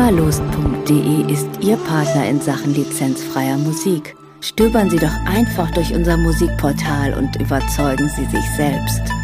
verwahrlost.de ist Ihr Partner in Sachen lizenzfreier Musik. Stöbern Sie doch einfach durch unser Musikportal und überzeugen Sie sich selbst.